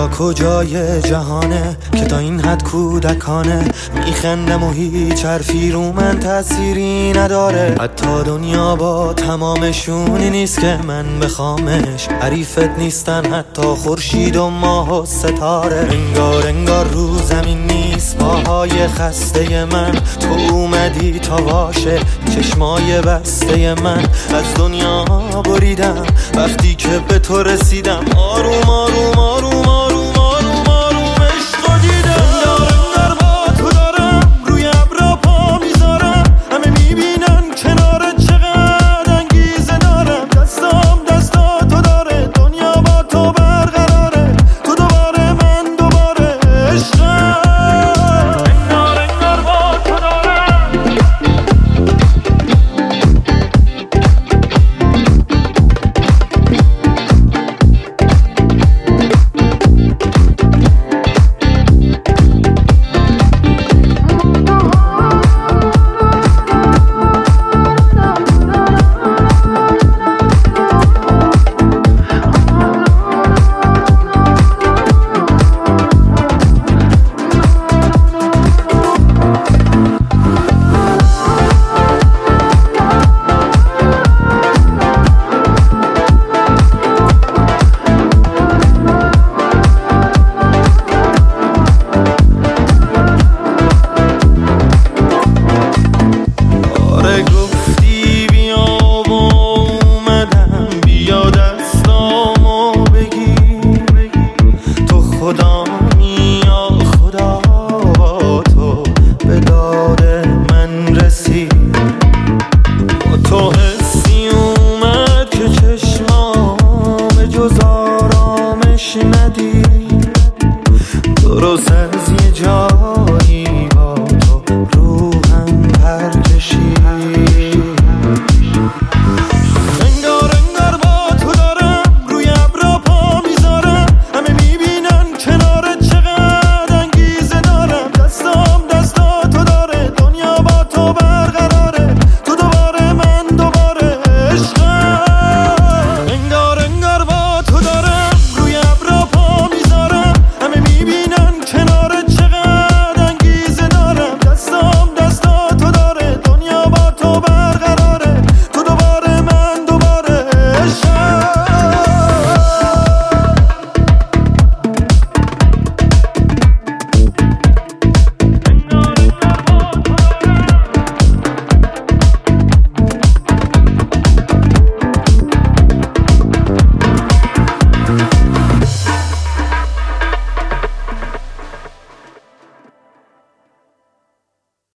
اینجا کجای جهانه که تا این حد کودکانه میخندم و هیچ حرفی رو من تأثیری نداره. حتی دنیا با تمامشونی نیست که من بخوامش، حریفت نیستن حتی خورشید و ماه و ستاره. انگار رو زمین نیست پاهای خسته من، تو اومدی تا واشه چشمای بسته من. از دنیا بریدم وقتی که به تو رسیدم، آروم آروم آروم